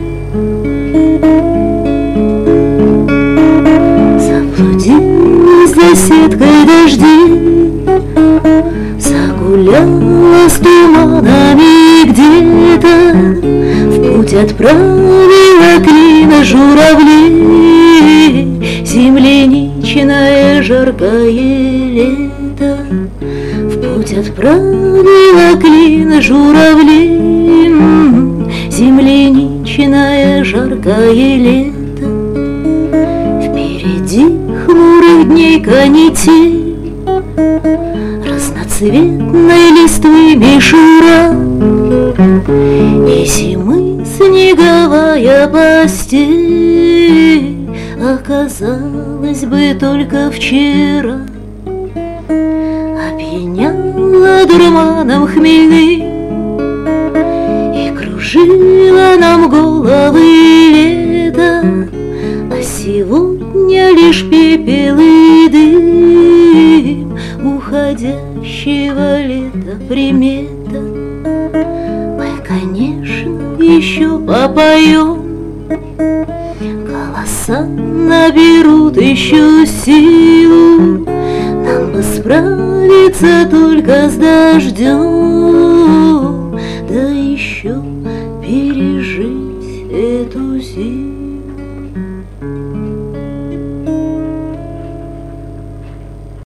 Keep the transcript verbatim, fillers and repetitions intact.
Заблудилась за сеткой дождей, загуляла с туманами где-то, в путь отправила клина журавлей. Земляничное жаркое лето, в путь отправила клина журавлей. Земляничное жаркое лето, впереди хмурых дней канитель, разноцветной листвы мишура, и зимы снеговая постель оказалась бы только вчера, опьяняла дурманом хмельным и кружила нам головы лето, а сегодня лишь пепел и дым уходящего лета примета. Мы, конечно, еще попоем, голоса наберут еще силу, нам бы справиться только с дождем.